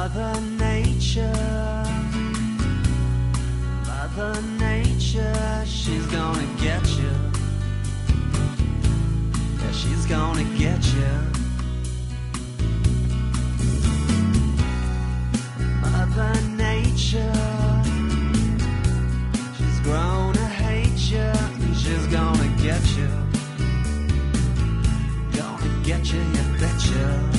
Mother Nature, Mother Nature, she's gonna get you. Yeah, she's gonna get you. Mother Nature, she's grown to hate you, and she's gonna get you. Gonna get you, you betcha.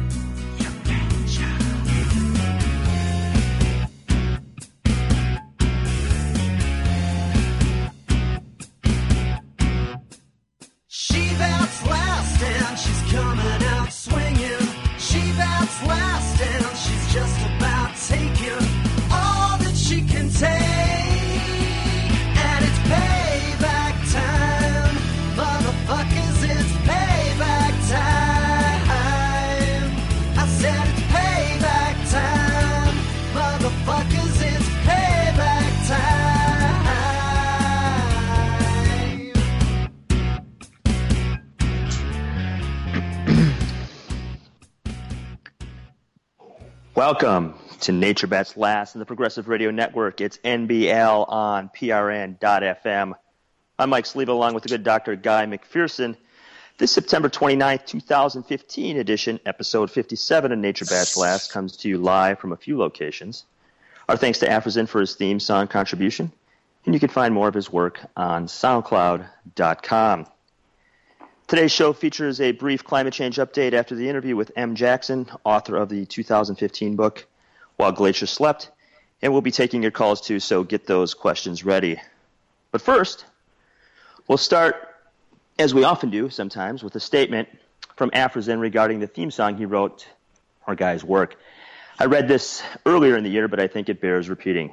Welcome to Nature Bats Last in the Progressive Radio Network. It's NBL on PRN.FM. I'm Mike Sleva along with the good Dr. Guy McPherson. This September 29th, 2015 edition, episode 57 of Nature Bats Last, comes to you live from a few locations. Our thanks to Afrozen for his theme song contribution, and you can find more of his work on SoundCloud.com. Today's show features a brief climate change update after the interview with M. Jackson, author of the 2015 book, While Glaciers Slept, and we'll be taking your calls too, so get those questions ready. But first, we'll start, as we often do sometimes, with a statement from Afrozen regarding the theme song he wrote, our guy's work. I read this earlier in the year, but I think it bears repeating.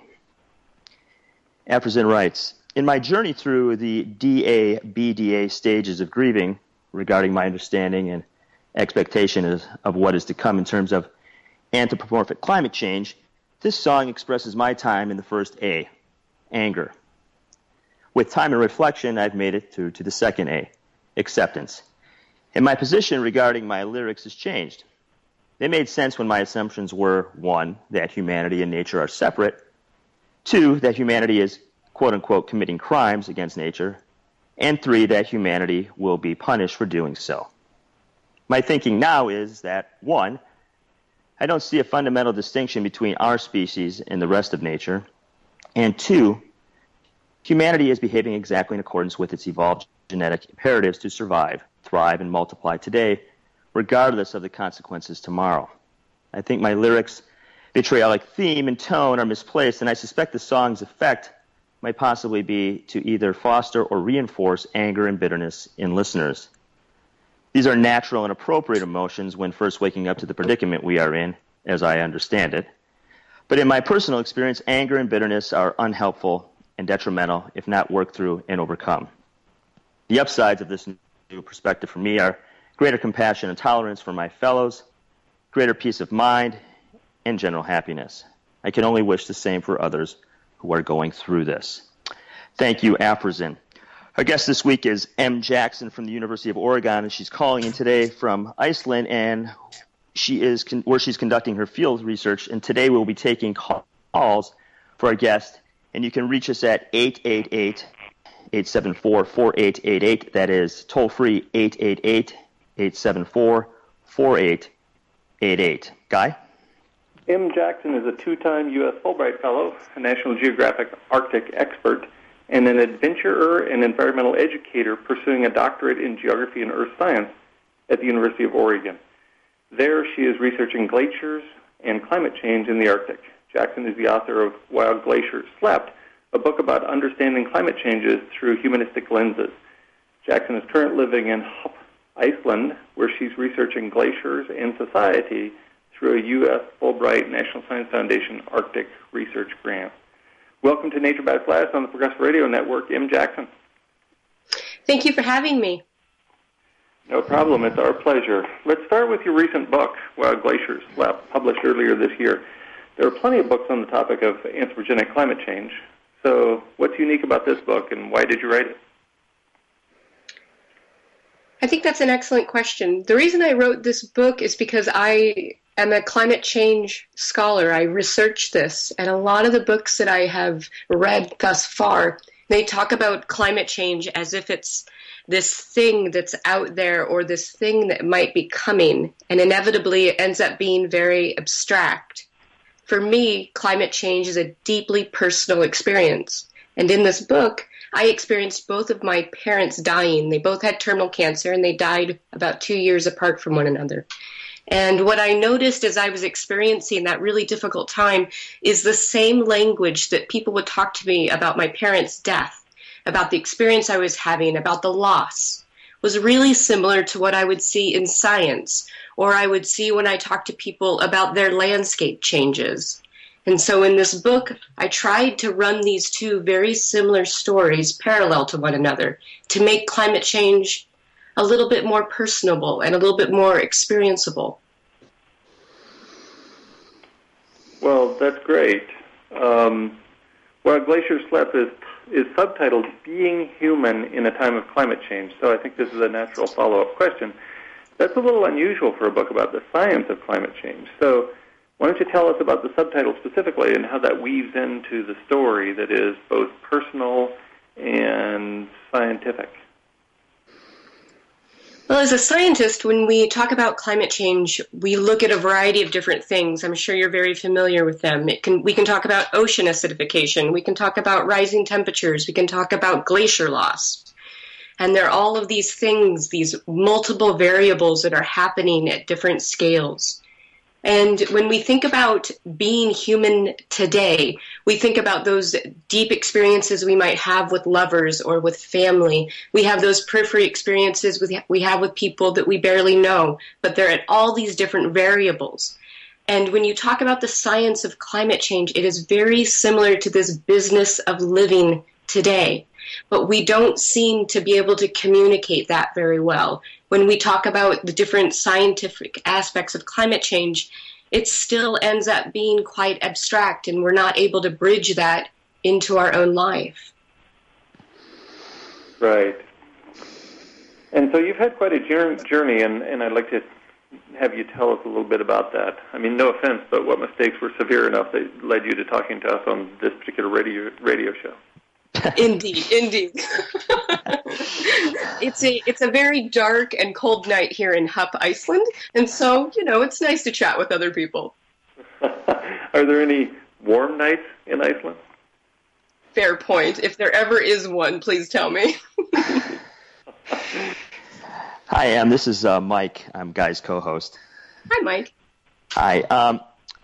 Afrozen writes, in my journey through the DA-BDA stages of grieving regarding my understanding and expectation of what is to come in terms of anthropomorphic climate change, this song expresses my time in the first A, anger. With time and reflection, I've made it through to the second A, acceptance. And my position regarding my lyrics has changed. They made sense when my assumptions were, 1, that humanity and nature are separate, 2, that humanity is quote-unquote committing crimes against nature, and 3, that humanity will be punished for doing so. My thinking now is that, 1, I don't see a fundamental distinction between our species and the rest of nature, and 2, humanity is behaving exactly in accordance with its evolved genetic imperatives to survive, thrive, and multiply today, regardless of the consequences tomorrow. I think my lyrics' vitriolic theme and tone are misplaced, and I suspect the song's effect might possibly be to either foster or reinforce anger and bitterness in listeners. These are natural and appropriate emotions when first waking up to the predicament we are in, as I understand it. But in my personal experience, anger and bitterness are unhelpful and detrimental if not worked through and overcome. The upsides of this new perspective for me are greater compassion and tolerance for my fellows, greater peace of mind, and general happiness. I can only wish the same for others who are going through this. Thank you, Afrozen. Our guest this week is M. Jackson from the University of Oregon, and she's calling in today from Iceland, and she is where she's conducting her field research. And today we'll be taking calls for our guest, and you can reach us at 888-874-4888. That is toll-free 888-874-4888. Guy? M. Jackson is a two-time U.S. Fulbright Fellow, a National Geographic Arctic expert, and an adventurer and environmental educator pursuing a doctorate in geography and earth science at the University of Oregon. There, she is researching glaciers and climate change in the Arctic. Jackson is the author of While Glaciers Slept, a book about understanding climate changes through humanistic lenses. Jackson is currently living in Hop, Iceland, where she's researching glaciers and society through a U.S. Fulbright National Science Foundation Arctic Research Grant. Welcome to Nature Bats Last on the Progressive Radio Network, M. Jackson. Thank you for having me. No problem. It's our pleasure. Let's start with your recent book, While Glaciers Slept, published earlier this year. There are plenty of books on the topic of anthropogenic climate change. So what's unique about this book, and why did you write it? I think that's an excellent question. The reason I wrote this book is because I am a climate change scholar. I research this, and a lot of the books that I have read thus far, they talk about climate change as if it's this thing that's out there or this thing that might be coming, and inevitably it ends up being very abstract. For me, climate change is a deeply personal experience. And in this book, I experienced both of my parents dying. They both had terminal cancer, and they died about 2 years apart from one another. And what I noticed as I was experiencing that really difficult time is the same language that people would talk to me about my parents' death, about the experience I was having, about the loss, was really similar to what I would see in science, or I would see when I talked to people about their landscape changes. And so in this book, I tried to run these two very similar stories parallel to one another to make climate change a little bit more personable and a little bit more experienceable. Well, that's great. Glaciers Slept is subtitled Being Human in a Time of Climate Change, so I think this is a natural follow-up question. That's a little unusual for a book about the science of climate change. So why don't you tell us about the subtitle specifically and how that weaves into the story that is both personal and scientific? Well, as a scientist, when we talk about climate change, we look at a variety of different things. I'm sure you're very familiar with them. We can talk about ocean acidification. We can talk about rising temperatures. We can talk about glacier loss. And there are all of these things, these multiple variables that are happening at different scales. And when we think about being human today, we think about those deep experiences we might have with lovers or with family. We have those periphery experiences we have with people that we barely know, but they're at all these different variables. And when you talk about the science of climate change, it is very similar to this business of living today. But we don't seem to be able to communicate that very well. When we talk about the different scientific aspects of climate change, it still ends up being quite abstract, and we're not able to bridge that into our own life. Right. And so you've had quite a journey, and I'd like to have you tell us a little bit about that. I mean, no offense, but what mistakes were severe enough that led you to talking to us on this particular radio show? Indeed. It's a very dark and cold night here in Hup, Iceland, and so, it's nice to chat with other people. Are there any warm nights in Iceland? Fair point. If there ever is one, please tell me. Hi, this is Mike. I'm Guy's co-host. Hi, Mike. Hi.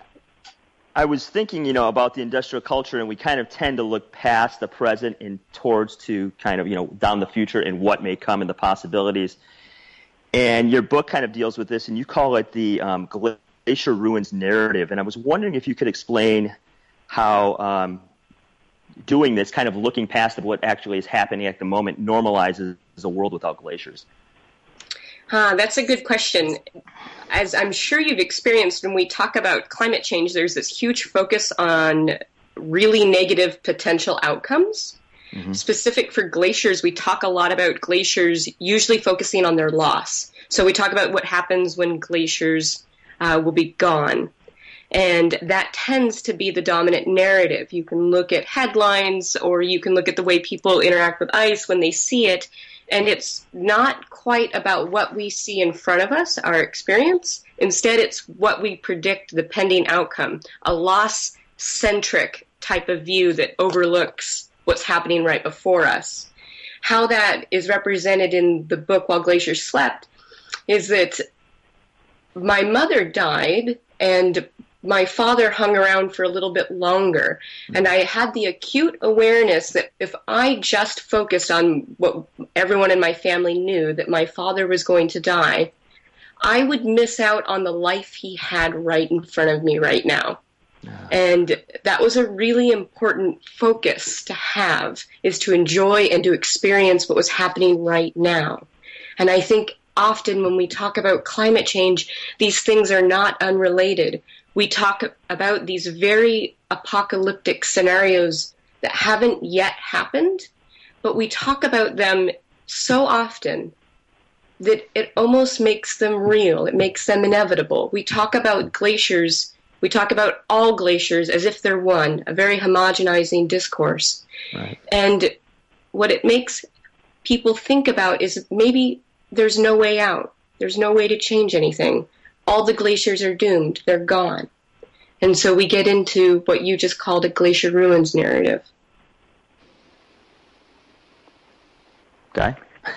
I was thinking, about the industrial culture, and we kind of tend to look past the present and towards to kind of, down the future and what may come and the possibilities. And your book kind of deals with this, and you call it the Glacier Ruins narrative. And I was wondering if you could explain how doing this, kind of looking past of what actually is happening at the moment, normalizes a world without glaciers. That's a good question. As I'm sure you've experienced, when we talk about climate change, there's this huge focus on really negative potential outcomes. Mm-hmm. Specific for glaciers, we talk a lot about glaciers usually focusing on their loss. So we talk about what happens when glaciers will be gone. And that tends to be the dominant narrative. You can look at headlines, or you can look at the way people interact with ice when they see it. And it's not quite about what we see in front of us, our experience. Instead, it's what we predict the pending outcome, a loss-centric type of view that overlooks what's happening right before us. How that is represented in the book While Glaciers Slept is that my mother died, and my father hung around for a little bit longer, and I had the acute awareness that if I just focused on what everyone in my family knew, that my father was going to die, I would miss out on the life he had right in front of me right now. And that was a really important focus to have, is to enjoy and to experience what was happening right now. And I think often when we talk about climate change, these things are not unrelated. We talk about these very apocalyptic scenarios that haven't yet happened, but we talk about them so often that it almost makes them real. It makes them inevitable. We talk about glaciers, we talk about all glaciers as if they're one, a very homogenizing discourse. Right. And what it makes people think about is maybe there's no way out. There's no way to change anything. All the glaciers are doomed. They're gone. And so we get into what you just called a glacier ruins narrative. Okay.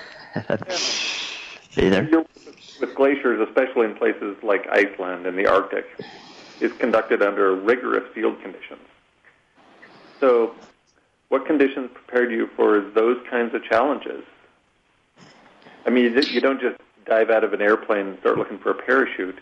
Hey there. Your work with glaciers, especially in places like Iceland and the Arctic, is conducted under rigorous field conditions. So what conditions prepared you for those kinds of challenges? I mean, you don't just dive out of an airplane and start looking for a parachute.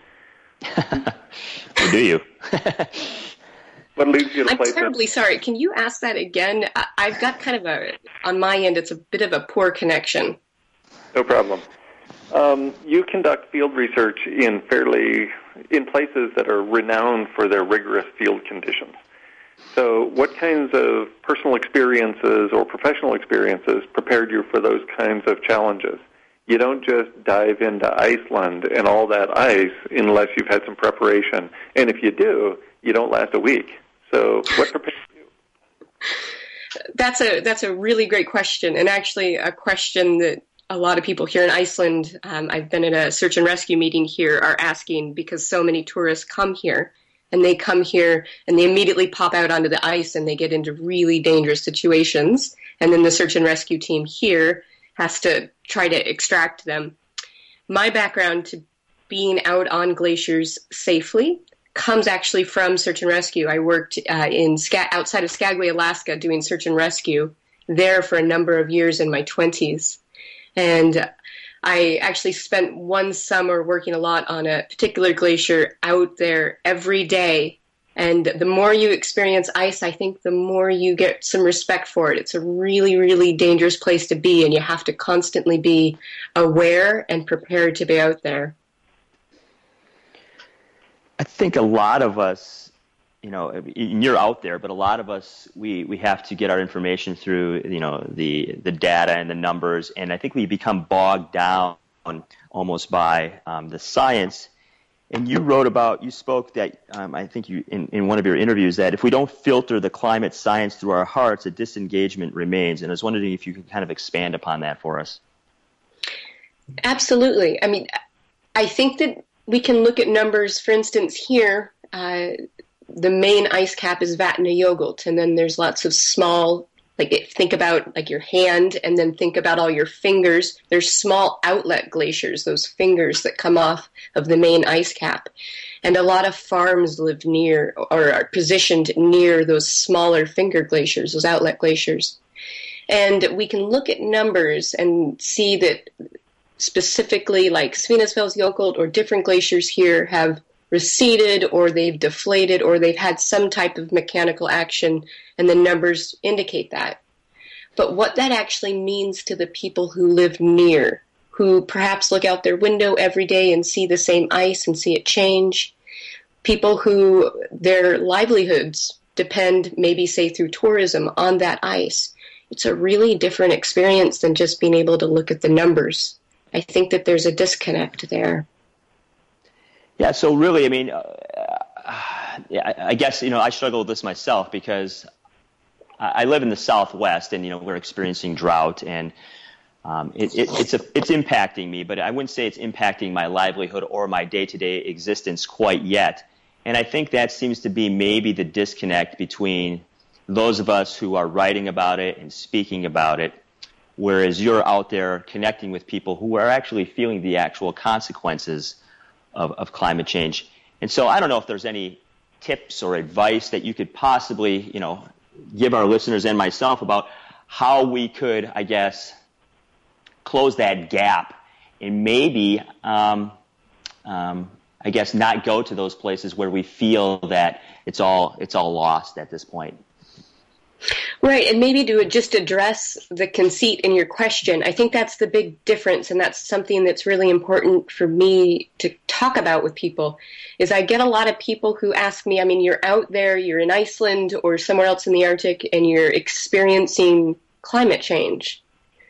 Or do you? What leads you to I'm places? terribly sorry. Can you ask that again? I've got kind of on my end, it's a bit of a poor connection. No problem. You conduct field research in places that are renowned for their rigorous field conditions. So what kinds of personal experiences or professional experiences prepared you for those kinds of challenges? You don't just dive into Iceland and all that ice unless you've had some preparation. And if you do, you don't last a week. So what prepared you? That's a really great question, and actually a question that a lot of people here in Iceland, I've been at a search and rescue meeting here, are asking because so many tourists come here. And they come here and they immediately pop out onto the ice and they get into really dangerous situations. And then the search and rescue team here has to try to extract them. My background to being out on glaciers safely comes actually from search and rescue. I worked outside of Skagway, Alaska, doing search and rescue there for a number of years in my 20s. And I actually spent one summer working a lot on a particular glacier out there every day. And the more you experience ice, I think the more you get some respect for it. It's a really, really dangerous place to be, and you have to constantly be aware and prepared to be out there. I think a lot of us, and you're out there, but a lot of us, we have to get our information through, the data and the numbers, and I think we become bogged down almost by the science. And you spoke that, I think you, in one of your interviews, that if we don't filter the climate science through our hearts, a disengagement remains. And I was wondering if you could kind of expand upon that for us. Absolutely. I mean, I think that we can look at numbers. For instance, here, the main ice cap is Vatnajökull, and then there's lots of small, think about your hand, and then think about all your fingers. There's small outlet glaciers, those fingers that come off of the main ice cap. And a lot of farms live near or are positioned near those smaller finger glaciers, those outlet glaciers. And we can look at numbers and see that specifically like Svinesfellsjökull or different glaciers here have receded or they've deflated or they've had some type of mechanical action, and the numbers indicate that. But what that actually means to the people who live near, who perhaps look out their window every day and see the same ice and see it change, people who their livelihoods depend maybe, say, through tourism on that ice, it's a really different experience than just being able to look at the numbers. I think that there's a disconnect there. Yeah, so really, I mean, I guess, I struggle with this myself because I live in the Southwest and, we're experiencing drought and it's impacting me, but I wouldn't say it's impacting my livelihood or my day-to-day existence quite yet. And I think that seems to be maybe the disconnect between those of us who are writing about it and speaking about it, whereas you're out there connecting with people who are actually feeling the actual consequences of climate change. And so I don't know if there's any tips or advice that you could possibly, give our listeners and myself about how we could, I guess, close that gap and maybe, I guess, not go to those places where we feel that it's all lost at this point. Right, and maybe to just address the conceit in your question, I think that's the big difference, and that's something that's really important for me to talk about with people, is I get a lot of people who ask me, I mean, you're out there, you're in Iceland or somewhere else in the Arctic, and you're experiencing climate change.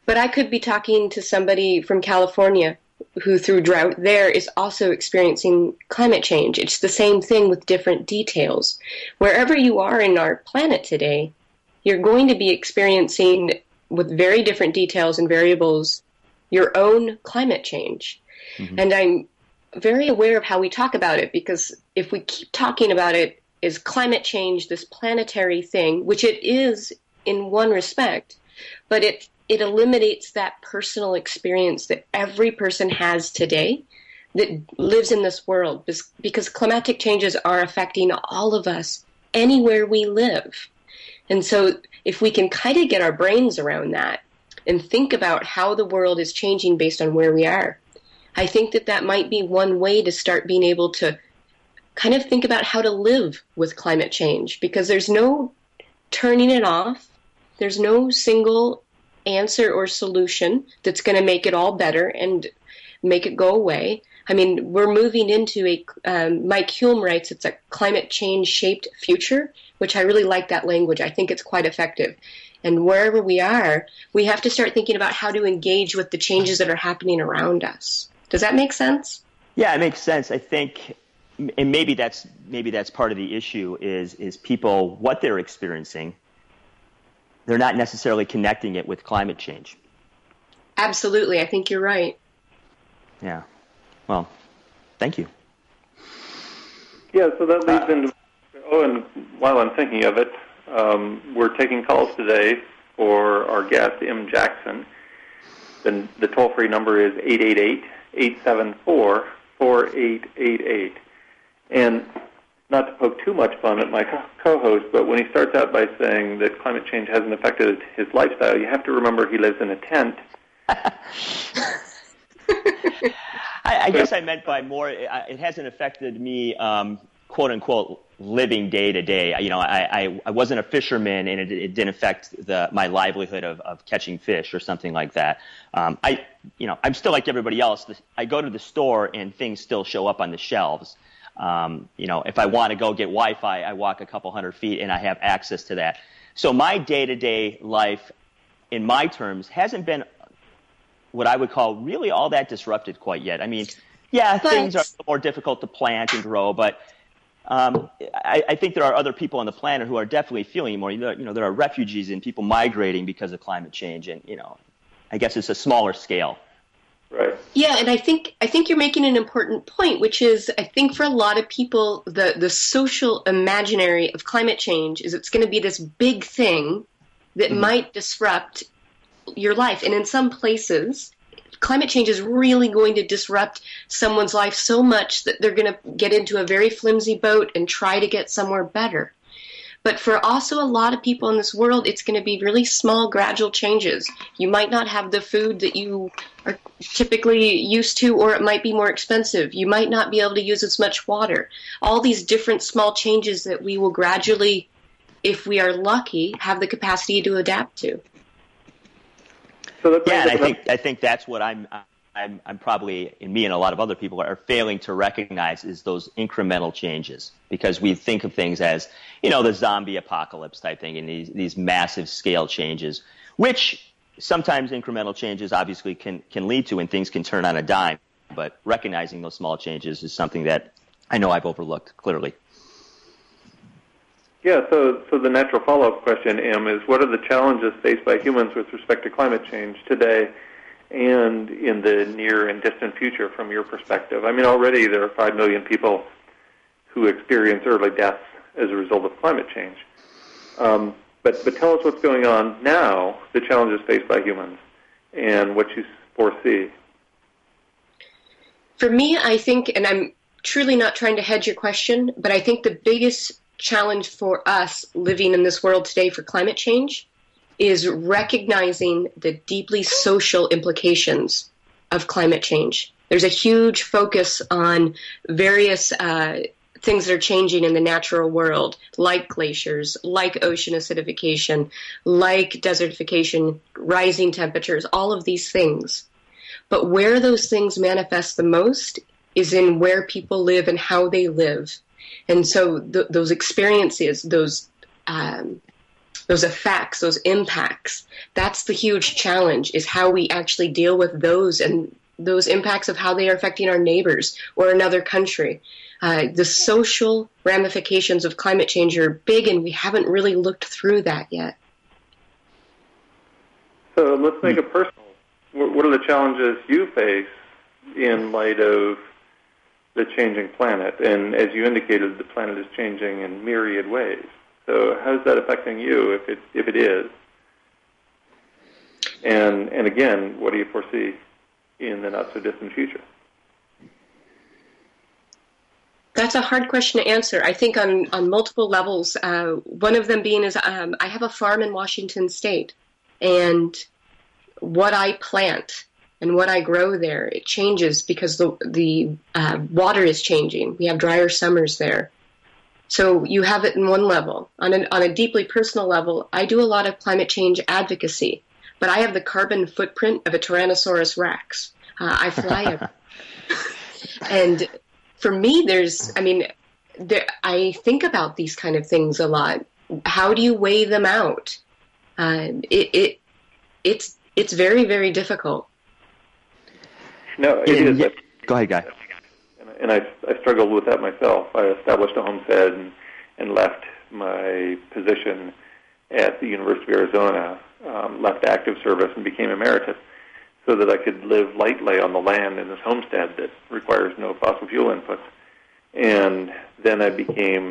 But I could be talking to somebody from California who, through drought there, is also experiencing climate change. It's the same thing with different details. Wherever you are in our planet today, you're going to be experiencing, with very different details and variables, your own climate change. Mm-hmm. And I'm very aware of how we talk about it, because if we keep talking about it as climate change, this planetary thing, which it is in one respect, but it eliminates that personal experience that every person has today that lives in this world, because climatic changes are affecting all of us anywhere we live. And so if we can kind of get our brains around that and think about how the world is changing based on where we are, I think that might be one way to start being able to kind of think about how to live with climate change, because there's no turning it off. There's no single answer or solution that's going to make it all better and make it go away. I mean, we're moving into Mike Hulme writes, it's a climate change shaped future, which I really like that language. I think it's quite effective. And wherever we are, we have to start thinking about how to engage with the changes that are happening around us. Does that make sense? Yeah, it makes sense. I think, and maybe that's part of the issue is people, what they're experiencing, they're not necessarily connecting it with climate change. Absolutely. I think you're right. Yeah. Well, thank you. Yeah, so that leads into, and while I'm thinking of it, we're taking calls today for our guest, M. Jackson. Then the toll-free number is 888-874-4888. And not to poke too much fun at my co-host, but when he starts out by saying that climate change hasn't affected his lifestyle, you have to remember he lives in a tent. I guess I meant by more, it hasn't affected me, quote unquote, living day to day. You know, I wasn't a fisherman, and it didn't affect my livelihood of catching fish or something like that. I'm still like everybody else. I go to the store and things still show up on the shelves. If I want to go get Wi-Fi, I walk a couple hundred feet and I have access to that. So my day-to-day life, in my terms, hasn't been what I would call really all that disrupted quite yet. I mean, things are more difficult to plant and grow, but I think there are other people on the planet who are definitely feeling more. There are refugees and people migrating because of climate change, and I guess it's a smaller scale. Right. Yeah, and I think you're making an important point, which is I think for a lot of people, the social imaginary of climate change is it's going to be this big thing that might disrupt your life. And in some places, climate change is really going to disrupt someone's life so much that they're going to get into a very flimsy boat and try to get somewhere better. But for also a lot of people in this world, it's going to be really small, gradual changes. You might not have the food that you are typically used to, or it might be more expensive. You might not be able to use as much water. All these different small changes that we will gradually, if we are lucky, have the capacity to adapt to. Yeah, and I think that's what I'm probably, and me and a lot of other people are failing to recognize, is those incremental changes, because we think of things as, the zombie apocalypse type thing and these massive scale changes, which sometimes incremental changes obviously can lead to, and things can turn on a dime. But recognizing those small changes is something that I know I've overlooked clearly. Yeah, so the natural follow-up question, Em, is what are the challenges faced by humans with respect to climate change today and in the near and distant future from your perspective? I mean, already there are 5 million people who experience early deaths as a result of climate change. But tell us what's going on now, the challenges faced by humans, and what you foresee. For me, I think, and I'm truly not trying to hedge your question, but I think the biggest challenge for us living in this world today for climate change is recognizing the deeply social implications of climate change. There's a huge focus on various things that are changing in the natural world, like glaciers, like ocean acidification, like desertification, rising temperatures, all of these things. But where those things manifest the most is in where people live and how they live. And so those experiences, those those effects, those impacts. That's the huge challenge, is how we actually deal with those and those impacts of how they are affecting our neighbors or another country. The social ramifications of climate change are big, and we haven't really looked through that yet. So let's make it personal. What are the challenges you face in light of the changing planet? And as you indicated, the planet is changing in myriad ways. So how is that affecting you, if it is? And again, what do you foresee in the not-so-distant future? That's a hard question to answer. I think on multiple levels. One of them being is I have a farm in Washington State, and what I plant and what I grow there, it changes because the water is changing. We have drier summers there. So you have it in one level. On a deeply personal level, I do a lot of climate change advocacy, but I have the carbon footprint of a Tyrannosaurus rex. I fly and for me, I think about these kind of things a lot. How do you weigh them out? It's very, very difficult. No, it is. Yeah. Go ahead, Guy. And I struggled with that myself. I established a homestead and left my position at the University of Arizona, left active service and became emeritus, so that I could live lightly on the land in this homestead that requires no fossil fuel inputs. And then I became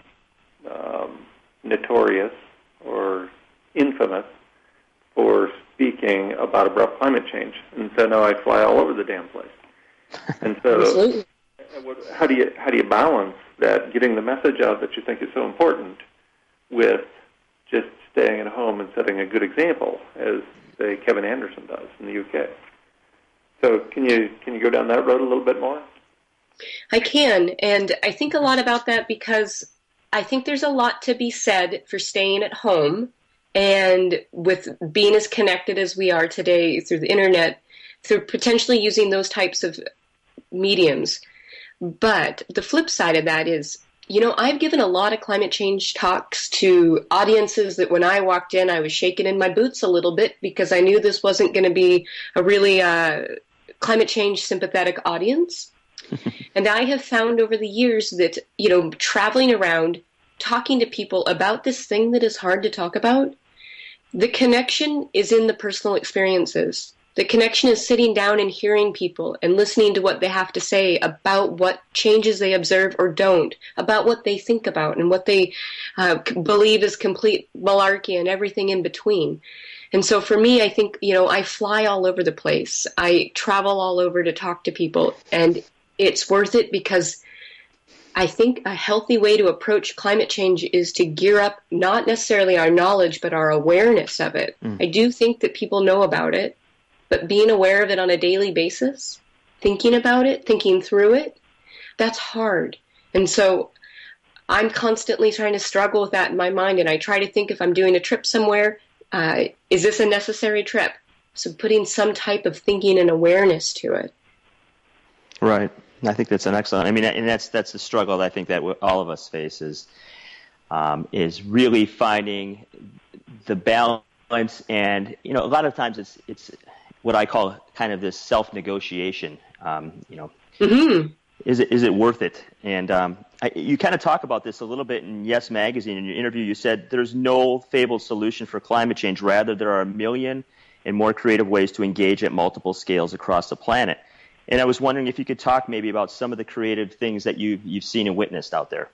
notorious or infamous for speaking about abrupt climate change. And so now I fly all over the damn place. And so how do you balance that, getting the message out that you think is so important, with just staying at home and setting a good example, as, say, Kevin Anderson does in the UK? So can you go down that road a little bit more? I can, and I think a lot about that because I think there's a lot to be said for staying at home, and with being as connected as we are today through the internet, through potentially using those types of mediums. But the flip side of that is, I've given a lot of climate change talks to audiences that when I walked in, I was shaking in my boots a little bit because I knew this wasn't going to be a really climate change sympathetic audience. And I have found over the years that, traveling around, talking to people about this thing that is hard to talk about, the connection is in the personal experiences. The connection is sitting down and hearing people and listening to what they have to say about what changes they observe or don't, about what they think about and what they believe is complete malarkey and everything in between. And so for me, I think, I fly all over the place. I travel all over to talk to people, and it's worth it because I think a healthy way to approach climate change is to gear up not necessarily our knowledge, but our awareness of it. I do think that people know about it, but being aware of it on a daily basis, thinking about it, thinking through it, that's hard. And so I'm constantly trying to struggle with that in my mind, and I try to think, if I'm doing a trip somewhere, is this a necessary trip? So putting some type of thinking and awareness to it. Right. I think that's an excellent. And that's the struggle that I think that all of us face is really finding the balance. And a lot of times it's what I call kind of this self-negotiation. Is it worth it? And you kind of talk about this a little bit in Yes Magazine. In your interview, you said there's no fabled solution for climate change. Rather, there are a million and more creative ways to engage at multiple scales across the planet. And I was wondering if you could talk maybe about some of the creative things that you've seen and witnessed out there.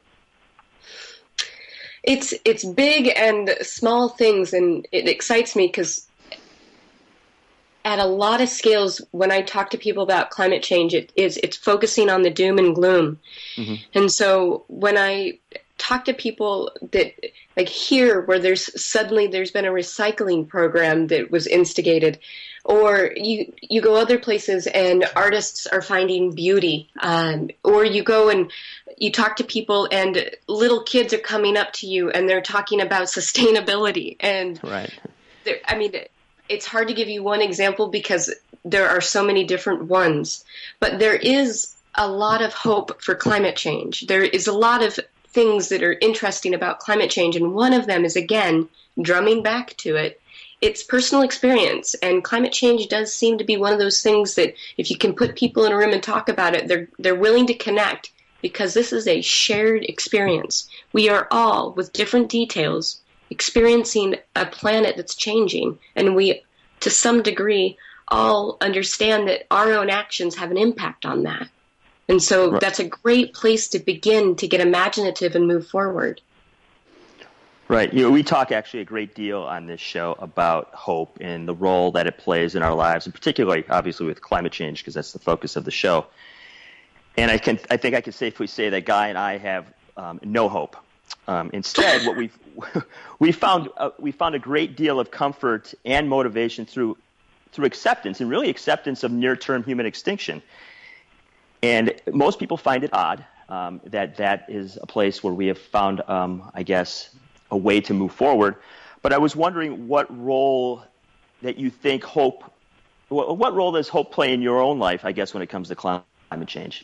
It's big and small things, and it excites me because at a lot of scales, when I talk to people about climate change, it's focusing on the doom and gloom. Mm-hmm. And so when I talk to people that, like here, where there's been a recycling program that was instigated, or you go other places and artists are finding beauty, or you go and you talk to people and little kids are coming up to you and they're talking about sustainability. And right. It's hard to give you one example because there are so many different ones, but there is a lot of hope for climate change. There is a lot of things that are interesting about climate change, and one of them is, again, drumming back to it, it's personal experience. And climate change does seem to be one of those things that if you can put people in a room and talk about it, they're willing to connect, because this is a shared experience. We are all, with different details, experiencing a planet that's changing, and we, to some degree, all understand that our own actions have an impact on that. And so that's a great place to begin to get imaginative and move forward. Right. You know, we talk actually a great deal on this show about hope and the role that it plays in our lives, and particularly, obviously, with climate change, because that's the focus of the show. And I think I can safely say that Guy and I have no hope. Instead, what we found a great deal of comfort and motivation through acceptance, and really acceptance of near-term human extinction. And most people find it odd that is a place where we have found, I guess, a way to move forward. But I was wondering what role that you think what role does hope play in your own life, I guess, when it comes to climate change?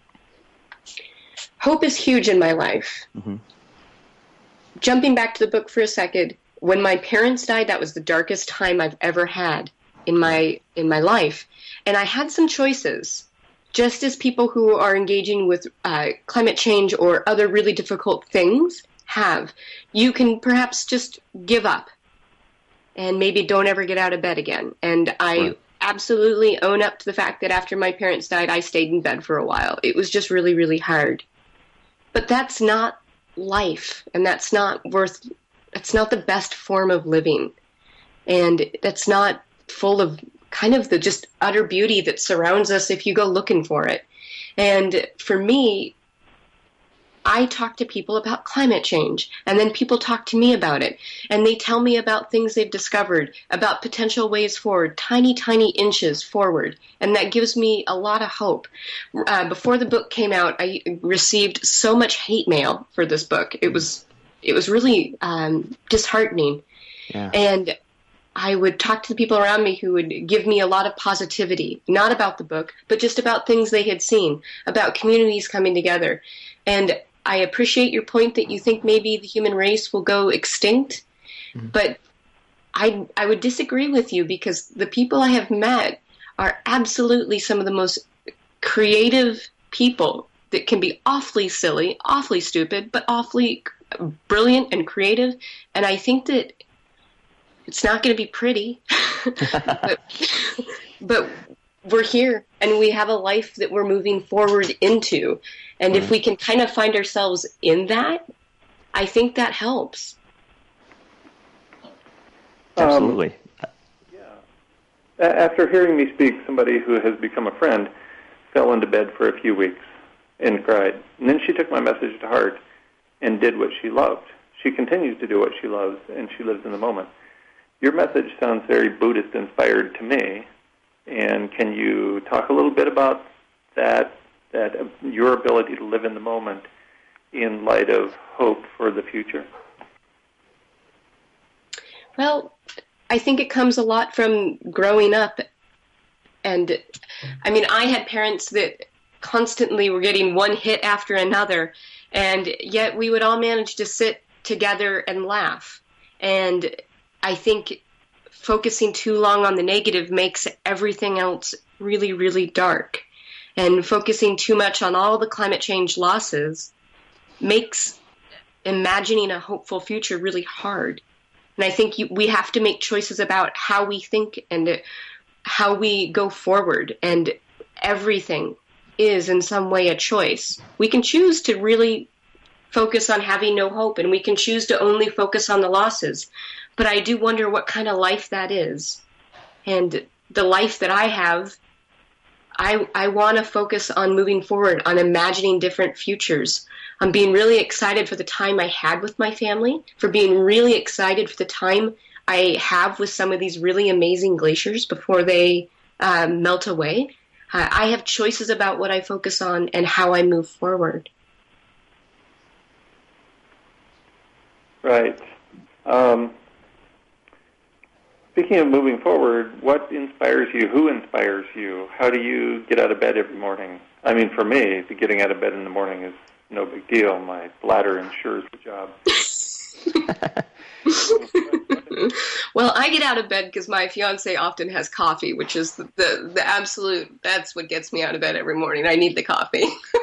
Hope is huge in my life. Mm-hmm. Jumping back to the book for a second, when my parents died, that was the darkest time I've ever had in my life. And I had some choices. Just as people who are engaging with climate change or other really difficult things have, you can perhaps just give up and maybe don't ever get out of bed again. And I absolutely own up to the fact that after my parents died, I stayed in bed for a while. It was just really, really hard. But that's not life, and that's not the best form of living. And that's not full of kind of the just utter beauty that surrounds us if you go looking for it. And for me, I talk to people about climate change, and then people talk to me about it, and they tell me about things they've discovered, about potential ways forward, tiny, tiny inches forward, and that gives me a lot of hope. Before the book came out, I received so much hate mail for this book. It was really disheartening. Yeah. And I would talk to the people around me who would give me a lot of positivity, not about the book, but just about things they had seen, about communities coming together. And I appreciate your point that you think maybe the human race will go extinct, but I would disagree with you, because the people I have met are absolutely some of the most creative people that can be awfully silly, awfully stupid, but awfully brilliant and creative. And I think that it's not going to be pretty, but we're here, and we have a life that we're moving forward into. And if we can kind of find ourselves in that, I think that helps. Absolutely. Yeah. After hearing me speak, somebody who has become a friend fell into bed for a few weeks and cried. And then she took my message to heart and did what she loved. She continues to do what she loves, and she lives in the moment. Your message sounds very Buddhist-inspired to me. And can you talk a little bit about that your ability to live in the moment in light of hope for the future? Well, I think it comes a lot from growing up. And I mean, I had parents that constantly were getting one hit after another, and yet we would all manage to sit together and laugh. And I think focusing too long on the negative makes everything else really, really dark. And focusing too much on all the climate change losses makes imagining a hopeful future really hard. And I think we have to make choices about how we think and how we go forward. And everything is in some way a choice. We can choose to really focus on having no hope, and we can choose to only focus on the losses. But I do wonder what kind of life that is. And the life that I have, I want to focus on moving forward, on imagining different futures, on being really excited for the time I had with my family, for being really excited for the time I have with some of these really amazing glaciers before they melt away. I have choices about what I focus on and how I move forward. Right. Speaking of moving forward, what inspires you? Who inspires you? How do you get out of bed every morning? I mean, for me, the getting out of bed in the morning is no big deal. My bladder ensures the job. Well, I get out of bed because my fiance often has coffee, which is the absolute, that's what gets me out of bed every morning. I need the coffee.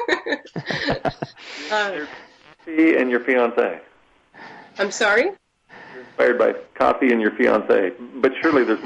Coffee and your fiance. I'm sorry? You're inspired by coffee and your fiance, but surely there's...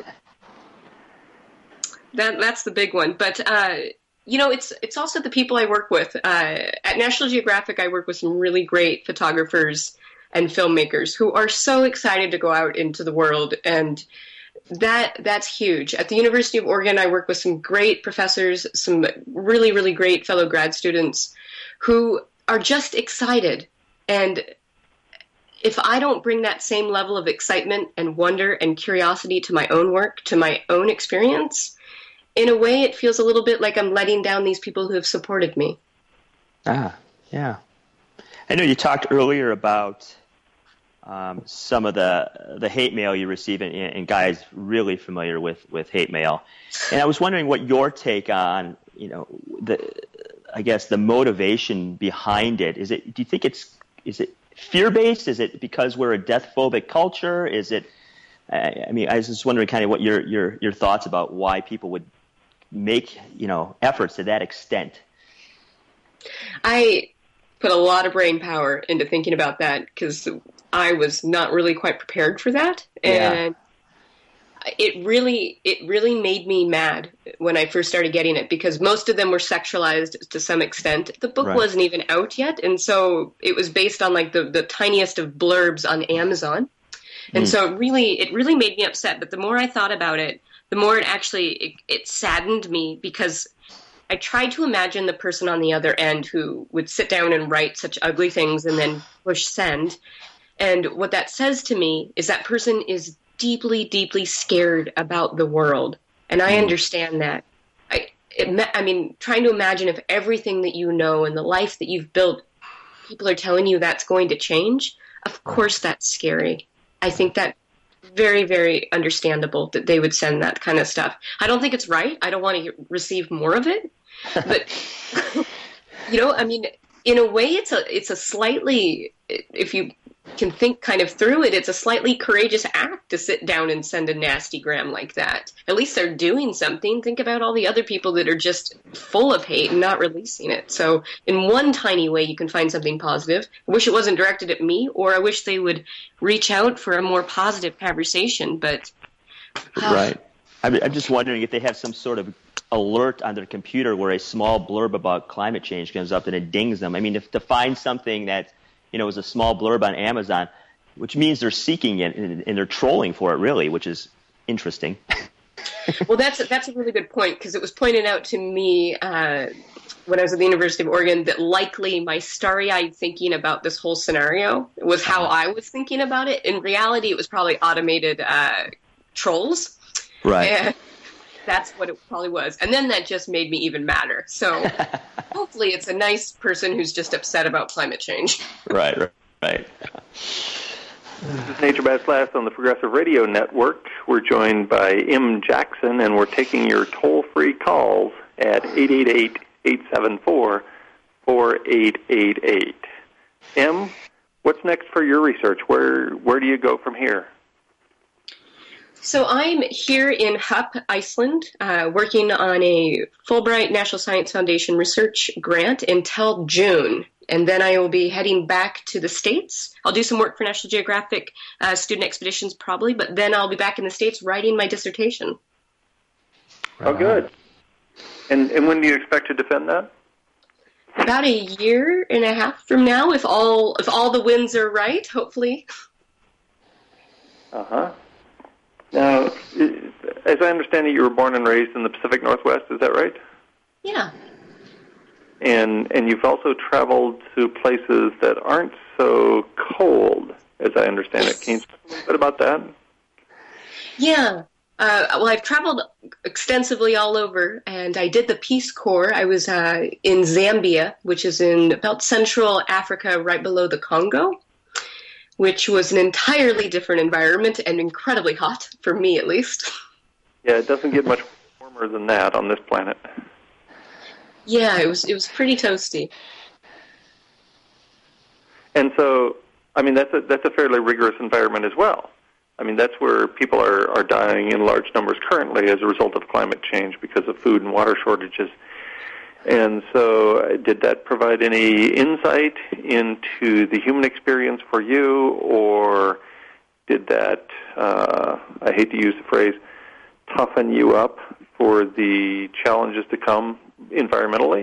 That's the big one. But, it's also the people I work with. At National Geographic, I work with some really great photographers and filmmakers who are so excited to go out into the world, and that's huge. At the University of Oregon, I work with some great professors, some really, really great fellow grad students who are just excited. And if I don't bring that same level of excitement and wonder and curiosity to my own work, to my own experience, in a way it feels a little bit like I'm letting down these people who have supported me. Ah, yeah. I know you talked earlier about some of the hate mail you receive, and Guy's really familiar with hate mail. And I was wondering what your take on, the motivation behind it. Do you think is it fear-based? Is it because we're a death-phobic culture? Is it, I was just wondering kind of what your thoughts about why people would make, efforts to that extent. I put a lot of brain power into thinking about that because I was not really quite prepared for that. And it really made me mad when I first started getting it, because most of them were sexualized to some extent. The book wasn't even out yet, and so it was based on like the tiniest of blurbs on Amazon. And so it really made me upset. But the more I thought about it, the more it saddened me, because I tried to imagine the person on the other end who would sit down and write such ugly things and then push send. And what that says to me is that person is deeply, deeply scared about the world. And I understand that. Trying to imagine if everything that you know and the life that you've built, people are telling you that's going to change, of course that's scary. I think that very, very understandable that they would send that kind of stuff. I don't think it's right. I don't want to receive more of it. But, in a way, it's a slightly, if you can think kind of through it, it's a slightly courageous act to sit down and send a nasty gram like that. At least they're doing something. Think about all the other people that are just full of hate and not releasing it. So in one tiny way, you can find something positive. I wish it wasn't directed at me, or I wish they would reach out for a more positive conversation. But right. I'm just wondering if they have some sort of alert on their computer where a small blurb about climate change comes up and it dings them. I mean, if to find something that is a small blurb on Amazon, which means they're seeking it and they're trolling for it, really, which is interesting. Well, that's a really good point, because it was pointed out to me when I was at the University of Oregon that likely my starry-eyed thinking about this whole scenario was how I was thinking about it. In reality, it was probably automated trolls. Right. And that's what it probably was. And then that just made me even madder. So hopefully it's a nice person who's just upset about climate change. Right. This is Nature Bats Last on the Progressive Radio Network. We're joined by M. Jackson, and we're taking your toll-free calls at 888-874-4888. M, what's next for your research? Where do you go from here? So I'm here in Hup, Iceland, working on a Fulbright National Science Foundation research grant until June. And then I will be heading back to the States. I'll do some work for National Geographic student expeditions probably, but then I'll be back in the States writing my dissertation. Oh, good. And when do you expect to defend that? About a year and a half from now, if all the winds are right, hopefully. Uh-huh. Now, as I understand it, you were born and raised in the Pacific Northwest, is that right? Yeah. And you've also traveled to places that aren't so cold, as I understand it. Can you talk a little bit about that? Yeah. Well, I've traveled extensively all over, and I did the Peace Corps. I was in Zambia, which is in about Central Africa, right below the Congo, which was an entirely different environment and incredibly hot, for me at least. Yeah, it doesn't get much warmer than that on this planet. Yeah, it was pretty toasty. And so, I mean, that's a fairly rigorous environment as well. I mean, that's where people are dying in large numbers currently as a result of climate change because of food and water shortages. And so did that provide any insight into the human experience for you, or did that, I hate to use the phrase, toughen you up for the challenges to come environmentally?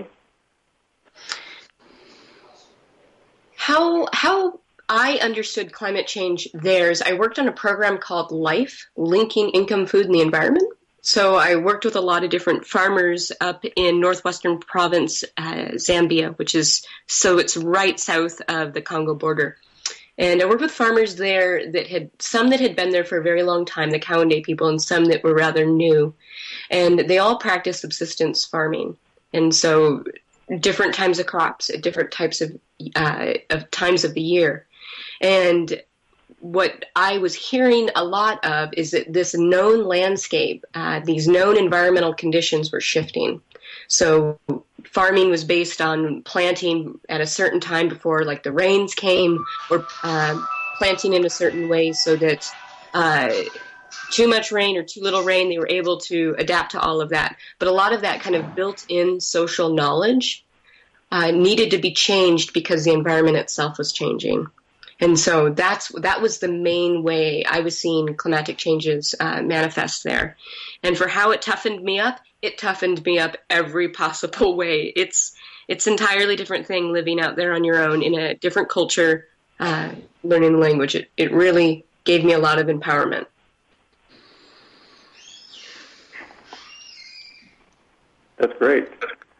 How I understood climate change there is I worked on a program called LIFE, Linking Income, Food, and the Environment. So I worked with a lot of different farmers up in northwestern province, Zambia, it's right south of the Congo border. And I worked with farmers there that had been there for a very long time, the Kaunde people, and some that were rather new. And they all practiced subsistence farming. And so different times of crops at different types of times of the year. And what I was hearing a lot of is that this known landscape, these known environmental conditions were shifting. So farming was based on planting at a certain time before, like, the rains came, or planting in a certain way so that too much rain or too little rain, they were able to adapt to all of that. But a lot of that kind of built-in social knowledge needed to be changed because the environment itself was changing. And so that was the main way I was seeing climatic changes manifest there. And for how it toughened me up every possible way. It's entirely different thing living out there on your own in a different culture, learning the language. It really gave me a lot of empowerment. That's great.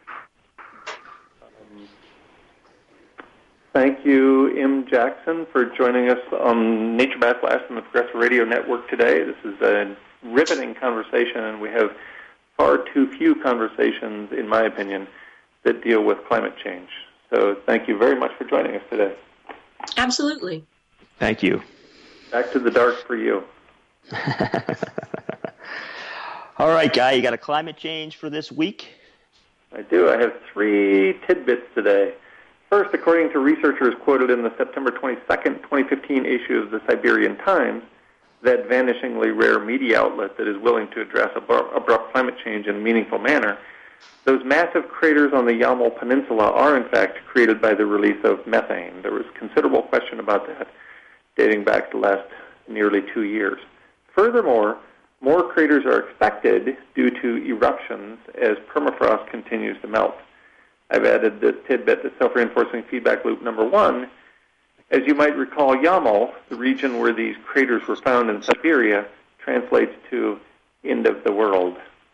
Thank you, M. Jackson, for joining us on Nature Math Blast and the Progressive Radio Network today. This is a riveting conversation, and we have far too few conversations, in my opinion, that deal with climate change. So thank you very much for joining us today. Absolutely. Thank you. Back to the dark for you. All right, Guy, you got a climate change for this week? I do. I have 3 tidbits today. First, according to researchers quoted in the September 22nd, 2015 issue of the Siberian Times, that vanishingly rare media outlet that is willing to address abrupt climate change in a meaningful manner, those massive craters on the Yamal Peninsula are, in fact, created by the release of methane. There was considerable question about that dating back to the last nearly 2 years. Furthermore, more craters are expected due to eruptions as permafrost continues to melt. I've added this tidbit to self-reinforcing feedback loop number 1. As you might recall, Yamal, the region where these craters were found in Siberia, translates to end of the world.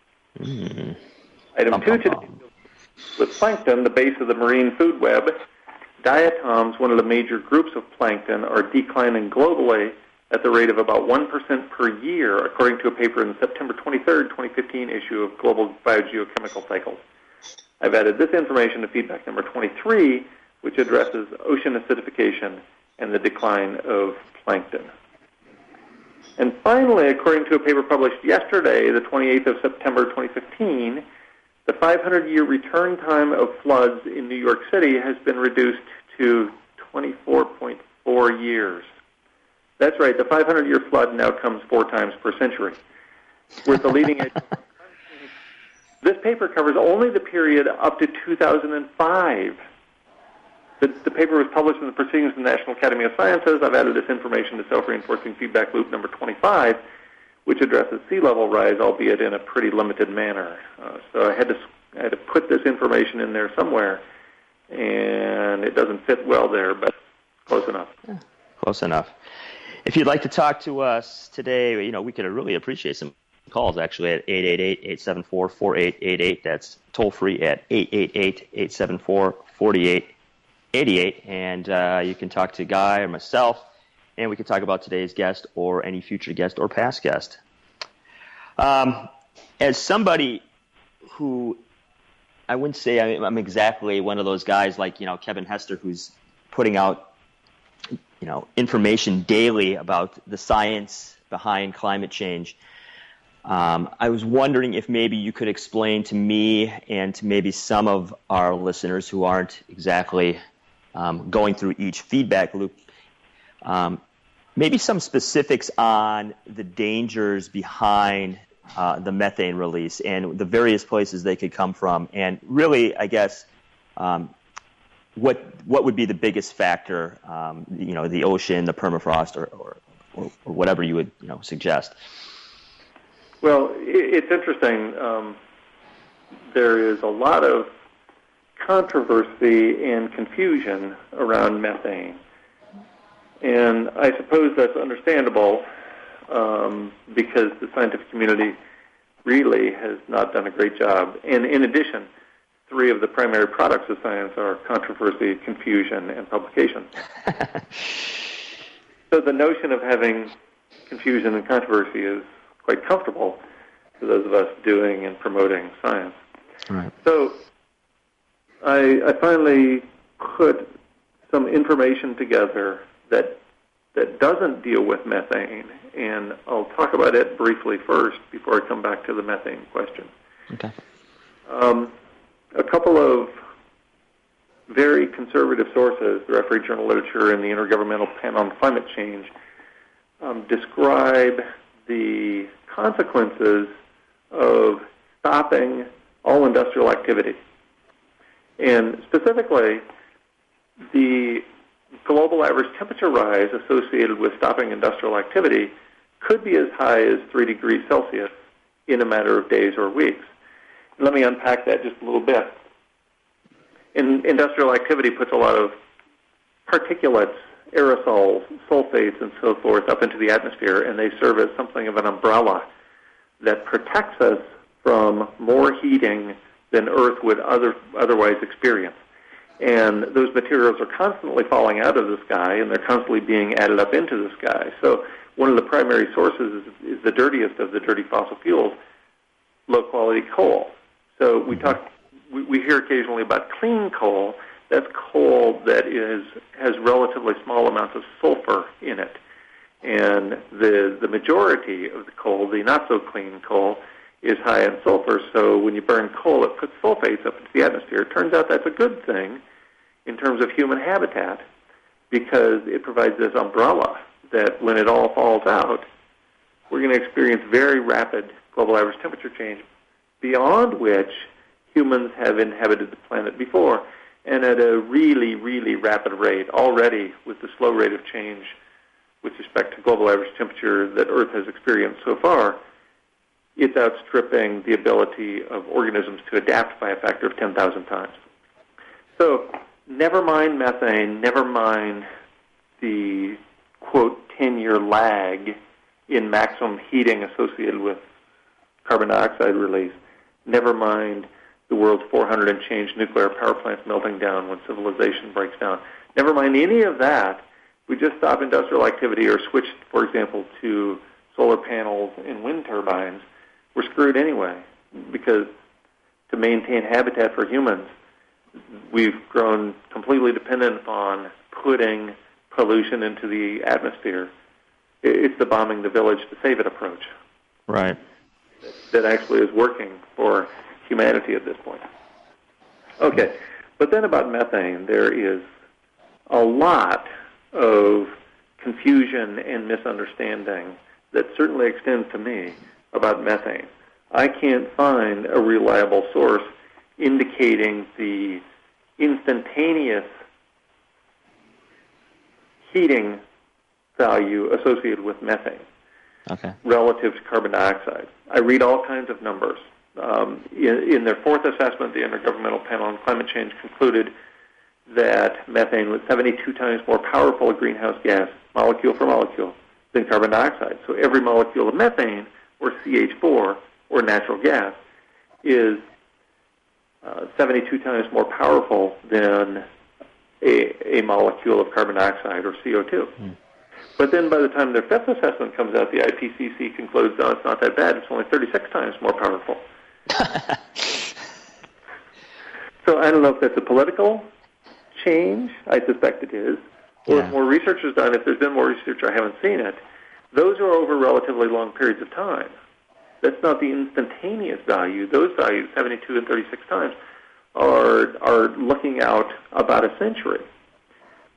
Item 2 today, with plankton, the base of the marine food web, diatoms, one of the major groups of plankton, are declining globally at the rate of about 1% per year, according to a paper in the September 23rd, 2015 issue of Global Biogeochemical Cycles. I've added this information to feedback number 23, which addresses ocean acidification and the decline of plankton. And finally, according to a paper published yesterday, the 28th of September 2015, the 500-year return time of floods in New York City has been reduced to 24.4 years. That's right, the 500-year flood now comes 4 times per century. We're at the leading edge. This paper covers only the period up to 2005. The paper was published in the Proceedings of the National Academy of Sciences. I've added this information to self-reinforcing feedback loop number 25, which addresses sea level rise, albeit in a pretty limited manner. So I had to put this information in there somewhere, and it doesn't fit well there, but close enough. Yeah, close enough. If you'd like to talk to us today, we could really appreciate some calls, actually, at 888-874-4888. That's toll-free at 888-874-4888. And you can talk to Guy or myself, and we can talk about today's guest or any future guest or past guest. As somebody who, I wouldn't say I'm exactly one of those guys like, Kevin Hester, who's putting out, information daily about the science behind climate change. I was wondering if maybe you could explain to me and to maybe some of our listeners who aren't exactly going through each feedback loop. Maybe some specifics on the dangers behind the methane release and the various places they could come from, and really, I guess, what would be the biggest factor? The ocean, the permafrost, or whatever you would suggest. Well, it's interesting. There is a lot of controversy and confusion around methane. And I suppose that's understandable because the scientific community really has not done a great job. And in addition, 3 of the primary products of science are controversy, confusion, and publication. So the notion of having confusion and controversy is quite comfortable for those of us doing and promoting science. Right. So I finally put some information together that doesn't deal with methane, and I'll talk about it briefly first before I come back to the methane question. Okay. A couple of very conservative sources, the Referee Journal Literature and the Intergovernmental Panel on Climate Change, describe the consequences of stopping all industrial activity. And specifically, the global average temperature rise associated with stopping industrial activity could be as high as 3 degrees Celsius in a matter of days or weeks. Let me unpack that just a little bit. Industrial activity puts a lot of particulates, aerosols, sulfates, and so forth up into the atmosphere, and they serve as something of an umbrella that protects us from more heating than Earth would otherwise experience. And those materials are constantly falling out of the sky, and they're constantly being added up into the sky. So one of the primary sources is the dirtiest of the dirty fossil fuels, low-quality coal. So we hear occasionally about clean coal. That's coal that has relatively small amounts of sulfur in it. And the majority of the coal, the not-so-clean coal, is high in sulfur. So when you burn coal, it puts sulfates up into the atmosphere. It turns out that's a good thing in terms of human habitat because it provides this umbrella that when it all falls out, we're going to experience very rapid global average temperature change beyond which humans have inhabited the planet before, and at a really, really rapid rate. Already, with the slow rate of change with respect to global average temperature that Earth has experienced so far, it's outstripping the ability of organisms to adapt by a factor of 10,000 times. So never mind methane, never mind the, quote, 10-year lag in maximum heating associated with carbon dioxide release. Never mind the world's 400 and change nuclear power plants melting down when civilization breaks down. Never mind any of that. We just stop industrial activity or switch, for example, to solar panels and wind turbines. We're screwed anyway because to maintain habitat for humans, we've grown completely dependent upon putting pollution into the atmosphere. It's the bombing the village to save it approach. Right. That actually is working for humanity at this point. Okay, but then about methane, there is a lot of confusion and misunderstanding that certainly extends to me about methane. I can't find a reliable source indicating the instantaneous heating value associated with methane relative to carbon dioxide. I read all kinds of numbers. In their 4th assessment, the Intergovernmental Panel on Climate Change concluded that methane was 72 times more powerful a greenhouse gas, molecule for molecule, than carbon dioxide. So every molecule of methane, or CH4, or natural gas, is 72 times more powerful than a molecule of carbon dioxide, or CO2. But then by the time their 5th assessment comes out, the IPCC concludes, no, it's not that bad. It's only 36 times more powerful. So I don't know if that's a political change. I suspect it is. Or if more research is done. If there's been more research, I haven't seen it. Those are over relatively long periods of time. That's not the instantaneous value. Those values, 72 and 36 times, are looking out about a century.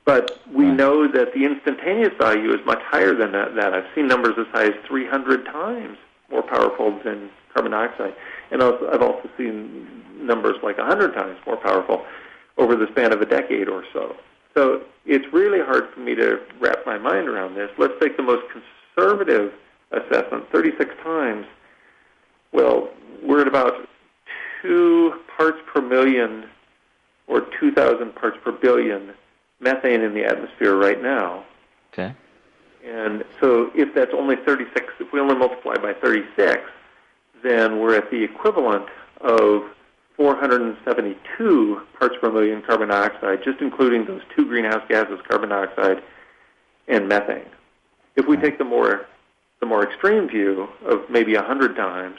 But we know that the instantaneous value is much higher than that. I've seen numbers as high as 300 times more powerful than carbon dioxide. And I've also seen numbers like 100 times more powerful over the span of a decade or so. So it's really hard for me to wrap my mind around this. Let's take the most conservative assessment, 36 times. Well, we're at about 2 parts per million or 2,000 parts per billion methane in the atmosphere right now. Okay. And so if that's only 36, if we only multiply by 36, then we're at the equivalent of 472 parts per million carbon dioxide, just including those 2 greenhouse gases, carbon dioxide and methane. If we take the more extreme view of maybe 100 times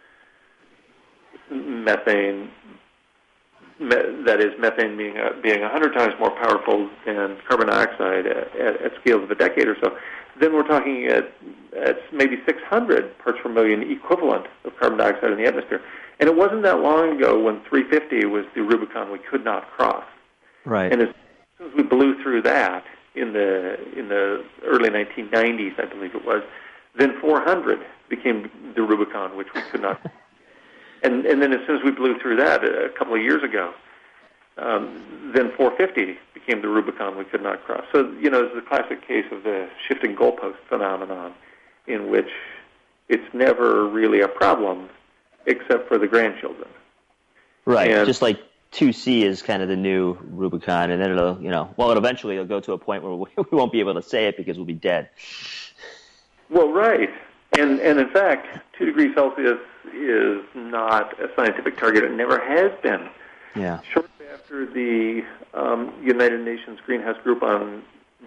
methane, that is, methane being 100 times more powerful than carbon dioxide at scales of a decade or so, then we're talking at maybe 600 parts per million equivalent of carbon dioxide in the atmosphere. And it wasn't that long ago when 350 was the Rubicon we could not cross. Right. And as soon as we blew through that in the early 1990s, I believe it was, then 400 became the Rubicon, which we could not. And then as soon as we blew through that a couple of years ago, then 450 became the Rubicon we could not cross. So, it's the classic case of the shifting goalpost phenomenon, in which it's never really a problem except for the grandchildren. Right, and, just like 2C is kind of the new Rubicon, and then eventually it'll go to a point where we won't be able to say it because we'll be dead. Well, right. And in fact, 2 degrees Celsius is not a scientific target. It never has been. Yeah. Shortly after the United Nations Greenhouse Group the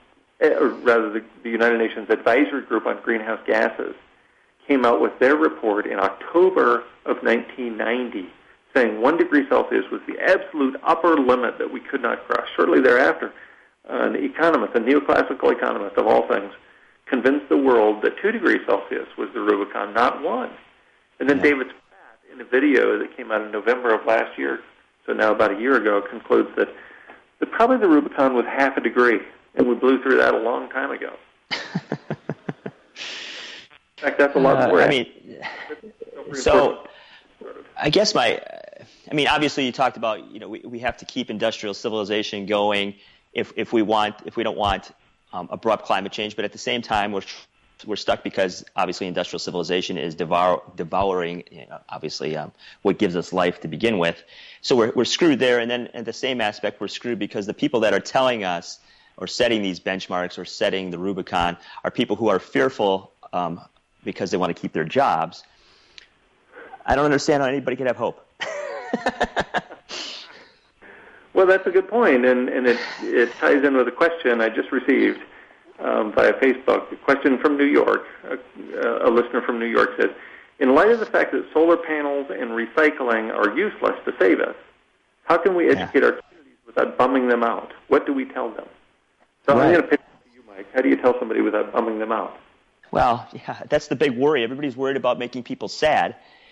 United Nations Advisory Group on Greenhouse Gases came out with their report in October of 1990, saying 1 degree Celsius was the absolute upper limit that we could not cross. Shortly thereafter, an economist, a neoclassical economist of all things, convinced the world that 2 degrees Celsius was the Rubicon, not 1. And then David Spratt, in a video that came out in November of last year, so now about a year ago, concludes that probably the Rubicon was 0.5 degree, and we blew through that a long time ago. In fact, that's a lot more. So I guess obviously you talked about, we have to keep industrial civilization going if we don't want abrupt climate change, but at the same time we're stuck because obviously industrial civilization is devouring what gives us life to begin with. So we're screwed there, and then at the same aspect we're screwed because the people that are telling us or setting these benchmarks or setting the Rubicon are people who are fearful because they want to keep their jobs. I don't understand how anybody can have hope. Well, that's a good point, and it ties in with a question I just received via Facebook. A question from New York. A listener from New York says, in light of the fact that solar panels and recycling are useless to save us, how can we educate our communities without bumming them out? What do we tell them? So I'm going to pitch it to you, Mike. How do you tell somebody without bumming them out? Well, yeah, that's the big worry. Everybody's worried about making people sad.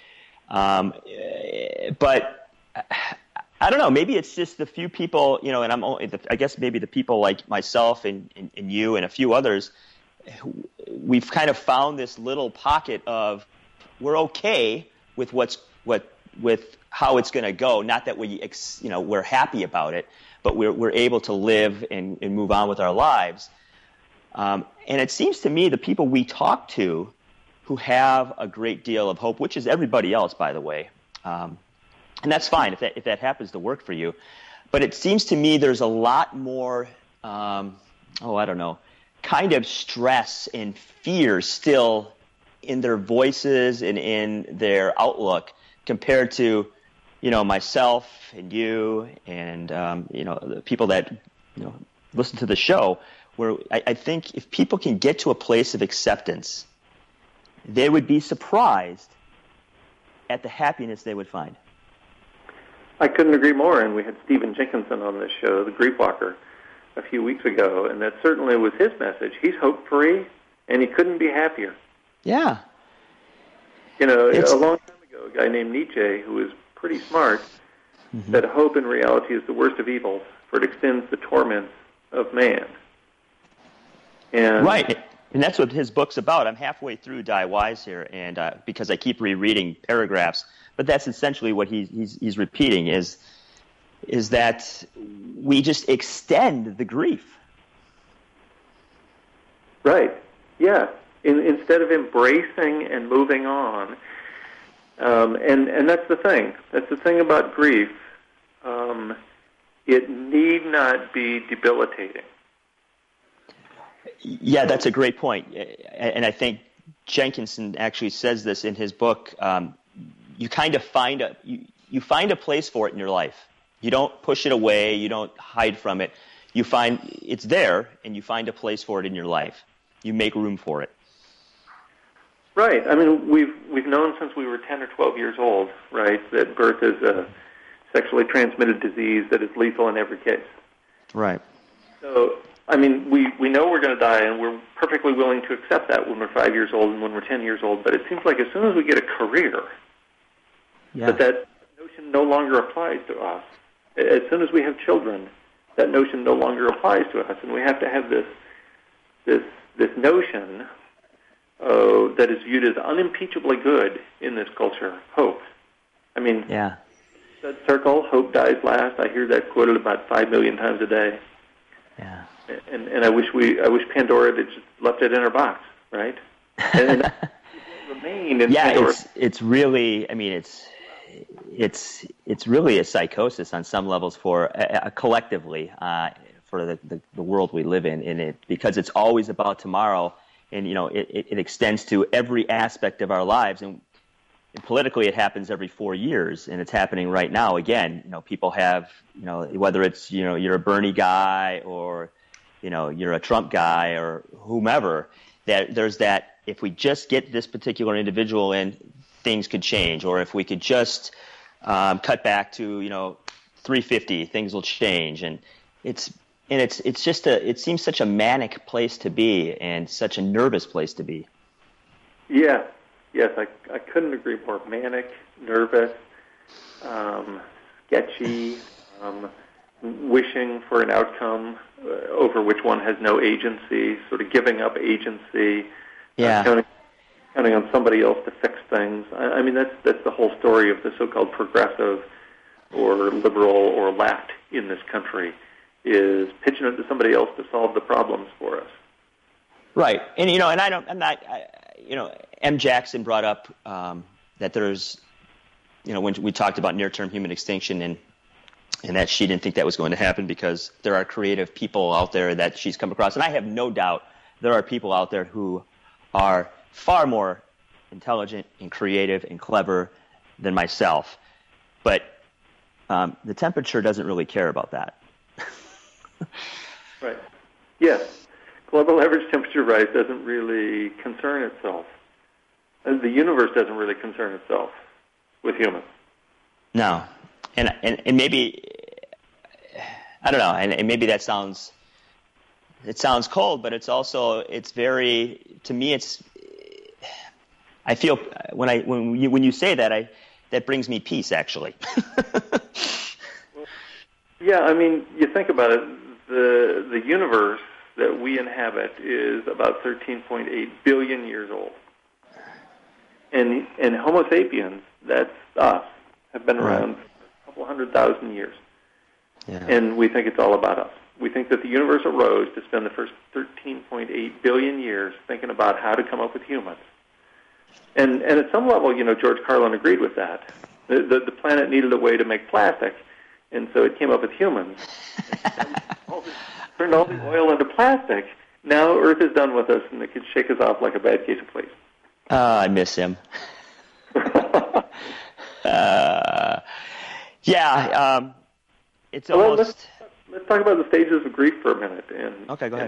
But I don't know. Maybe it's just the few people, and I guess maybe the people like myself and you and a few others, we've kind of found this little pocket of we're okay with with how it's going to go. Not that we're happy about it, but we're able to live and move on with our lives. And it seems to me the people we talk to who have a great deal of hope, which is everybody else, by the way, and that's fine if that happens to work for you. But it seems to me there's a lot more, kind of stress and fear still in their voices and in their outlook compared to, myself and you and, the people that, listen to the show, where I think if people can get to a place of acceptance, they would be surprised at the happiness they would find. I couldn't agree more, and we had Stephen Jenkinson on this show, the Grief Walker, a few weeks ago, and that certainly was his message. He's hope-free, and he couldn't be happier. Yeah. A long time ago, a guy named Nietzsche, who was pretty smart, said hope in reality is the worst of evils, for it extends the torments of man. And right. And that's what his book's about. I'm halfway through Die Wise here, and because I keep rereading paragraphs, but that's essentially what he's repeating is that we just extend the grief. Right. Yeah. Instead of embracing and moving on, and that's the thing. That's the thing about grief. It need not be debilitating. Yeah, that's a great point. And I think Jenkinson actually says this in his book. You kind of find you find a place for it in your life. You don't push it away. You don't hide from it. You find it's there, and you find a place for it in your life. You make room for it. Right. I mean, we've known since we were 10 or 12 years old, right, that birth is a sexually transmitted disease that is lethal in every case. Right. So, I mean, we know we're going to die, and we're perfectly willing to accept that when we're 5 years old and when we're 10 years old, but it seems like as soon as we get a career, that notion no longer applies to us. As soon as we have children, that notion no longer applies to us, and we have to have this notion that is viewed as unimpeachably good in this culture, hope. I mean, that circle, hope dies last. I hear that quoted about 5 million times a day. Yeah. And I wish Pandora had just left it in her box, right? And remain in Pandora. It's really, I mean, it's really a psychosis on some levels for collectively for the world we live in it, because it's always about tomorrow, and it extends to every aspect of our lives, and politically it happens every 4 years, and it's happening right now again. People have whether it's you're a Bernie guy or you're a Trump guy or whomever, that there's that if we just get this particular individual in, things could change, or if we could just cut back to 350, things will change, and it's just it seems such a manic place to be and such a nervous place to be. Yeah, yes, I couldn't agree more. Manic, nervous, sketchy, wishing for an outcome over which one has no agency, sort of giving up agency, counting on somebody else to fix things. I mean, that's the whole story of the so-called progressive or liberal or left in this country, is pitching it to somebody else to solve the problems for us. Right, and M. Jackson brought up that there's, when we talked about near-term human extinction, and that she didn't think that was going to happen because there are creative people out there that she's come across, and I have no doubt there are people out there who are far more intelligent and creative and clever than myself, but the temperature doesn't really care about that. Right. Yes. Global average temperature rise doesn't really concern itself. The universe doesn't really concern itself with humans. No. And maybe, I don't know, and maybe that sounds cold, but it's very, to me, I feel when you say that, that brings me peace, actually. Yeah, I mean, you think about it, the universe that we inhabit is about 13.8 billion years old. And Homo sapiens, that's us, have been around a couple 100,000 years. Yeah. And we think it's all about us. We think that the universe arose to spend the first 13.8 billion years thinking about how to come up with humans. And at some level, George Carlin agreed with that. The planet needed a way to make plastic, and so it came up with humans. Turned all the oil into plastic. Now Earth is done with us, and it could shake us off like a bad case of fleas. I miss him. It's almost. Let's talk about the stages of grief for a minute. Okay, go ahead.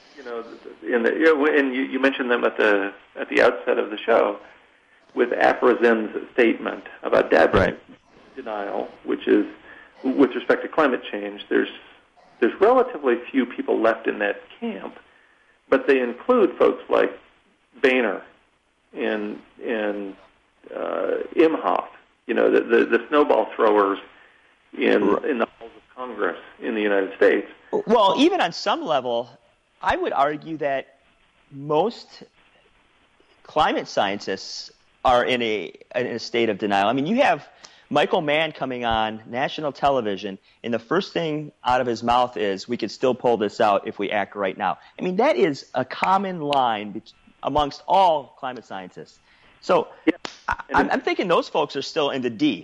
And you mentioned them at the outset of the show with Afrazin's statement about Dad's denial, which is with respect to climate change. There's relatively few people left in that camp, but they include folks like Boehner and Imhoff, the snowball throwers in the halls of Congress in the United States. Well, even on some level, I would argue that most climate scientists are in a state of denial. I mean, you have Michael Mann coming on national television, and the first thing out of his mouth is, we could still pull this out if we act right now. I mean, that is a common line amongst all climate scientists. So yeah. I'm thinking those folks are still in the D.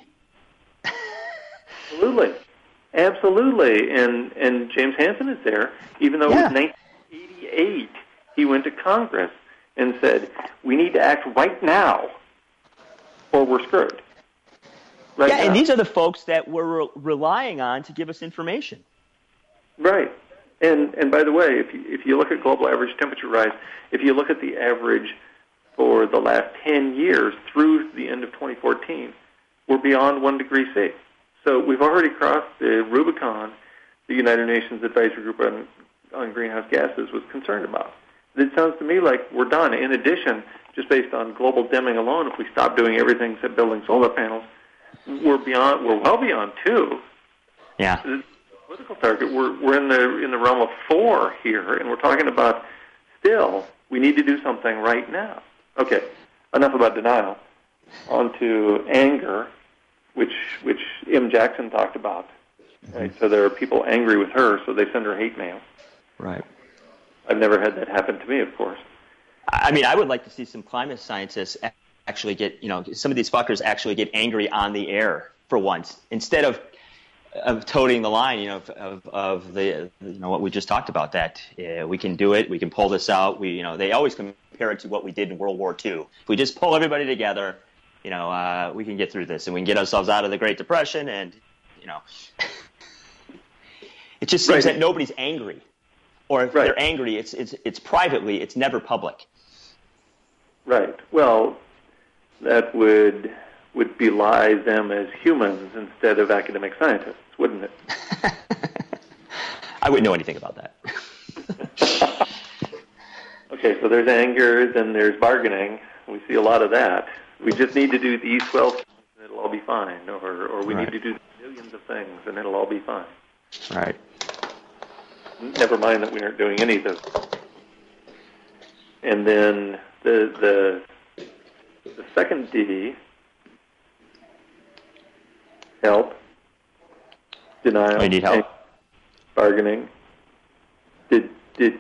Absolutely. And James Hansen is there, even though it was 1988, he went to Congress and said, we need to act right now or we're screwed. Right now. And these are the folks that we're relying on to give us information. Right. And by the way, if you look at global average temperature rise, if you look at the average for the last 10 years through the end of 2014, we're beyond 1 degree C. So we've already crossed the Rubicon the United Nations Advisory Group on Greenhouse Gases was concerned about. It sounds to me like we're done. In addition, just based on global dimming alone, if we stop doing everything except building solar panels, we're well beyond 2. Yeah. The political target, we're in the realm of 4 here, and we're talking about still we need to do something right now. Okay, enough about denial. On to anger, which M. Jackson talked about. Right? So there are people angry with her, so they send her hate mail. Right. I've never had that happen to me, of course. I mean, I would like to see some climate scientists actually get, some of these fuckers actually get angry on the air for once, instead of toting the line, of the, what we just talked about, that we can do it, we can pull this out. They always compare it to what we did in World War II. If we just pull everybody together, we can get through this and we can get ourselves out of the Great Depression. And, it just seems that nobody's angry, or if they're angry, it's privately, it's never public. Right. Well, that would belie them as humans instead of academic scientists, wouldn't it? I wouldn't know anything about that. Okay, so there's anger, then there's bargaining. We see a lot of that. We just need to do these 12 things and it'll all be fine, or we need to do millions of things and it'll all be fine. Right. Never mind that we aren't doing any of those. And then the second D, help, denial, I need help, bargaining. Did.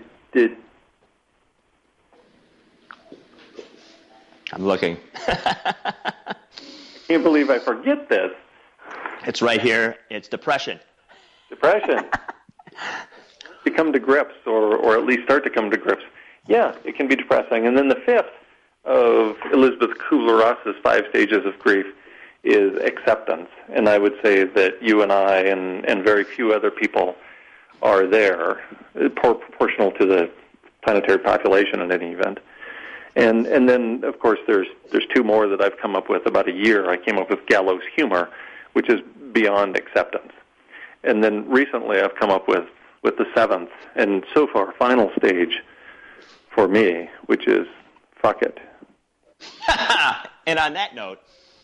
I'm looking. I can't believe I forget this. It's right here. It's depression. Depression. To come to grips, or at least start to come to grips. Yeah, it can be depressing. And then the fifth of Elizabeth Kubler-Ross's 5 stages of grief is acceptance. And I would say that you and I and very few other people are there, proportional to the planetary population in any event. And then, of course, there's 2 more that I've come up with about a year. I came up with gallows humor, which is beyond acceptance. And then recently I've come up with the 7th, and so far final stage for me, which is fuck it. And on that note,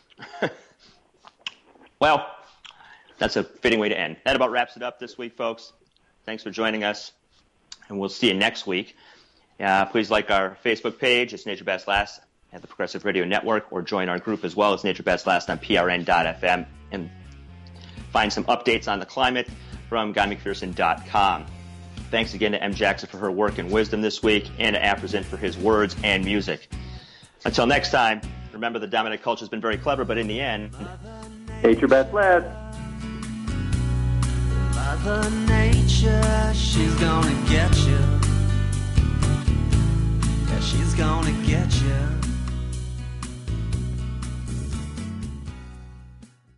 well, that's a fitting way to end. That about wraps it up this week, folks. Thanks for joining us, and we'll see you next week. Please like our Facebook page. It's Nature Bats Last at the Progressive Radio Network, or join our group as well as Nature Bats Last on PRN.FM, and find some updates on the climate from GuyMcPherson.com. Thanks again to M. Jackson for her work and wisdom this week, and to Afrozen for his words and music. Until next time, remember the dominant culture has been very clever, but in the end, Nature Bats Last. Mother Nature, she's gonna get you. Yeah, she's gonna get you.